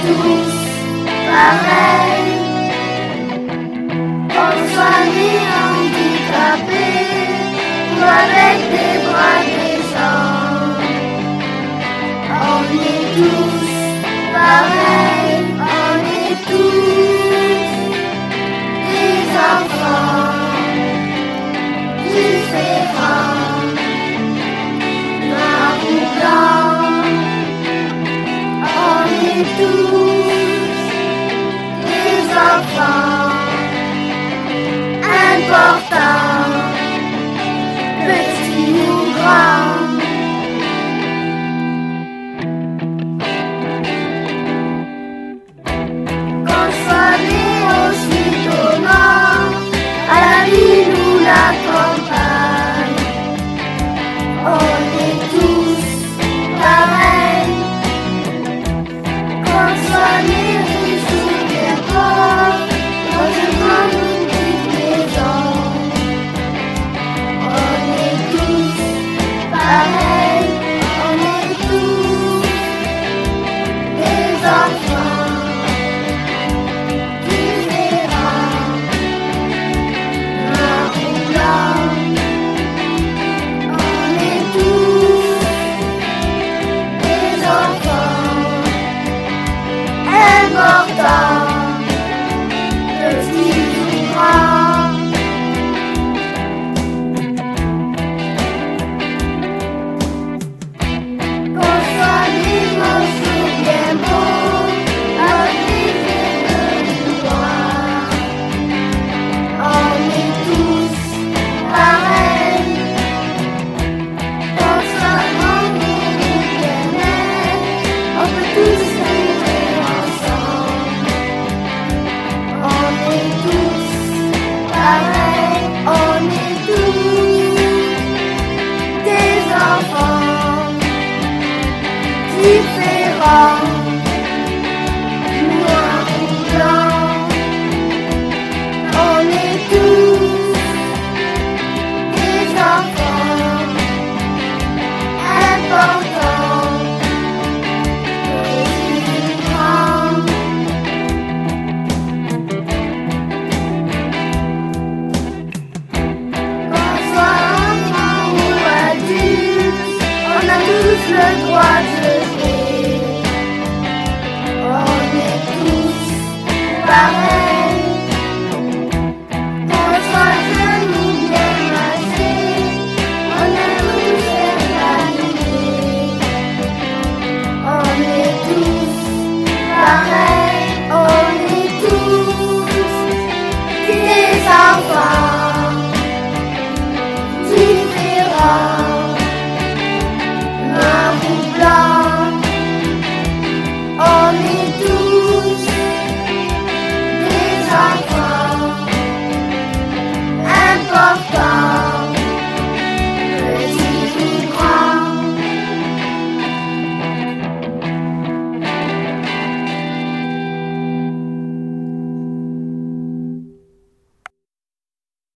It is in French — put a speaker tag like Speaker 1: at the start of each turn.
Speaker 1: tous pareils. On soit nés handicapés ou avec des bras, des jambes. On est tous pareils, on est tous des enfants différents, noirs ou blancs. On est tous des enfants importants, petits ou grands. Qu'on soit né au sud, au nord, à la ville ou la campagne, on est tous pareils. Qu'on soit né riche ou bien pauvre, dans une grande ou une petite maison, on est tous pareils, on est tous des enfants différents, noirs ou blancs. On est tous des enfants importants, petits ou grands. Qu'on soit né moche ou bien beau, avec des cheveux noirs, on est tous pareils. Qu'on soit grand ou bien maigre, on peut tous vivre ensemble. On est tous pareils, on est tous des enfants différents.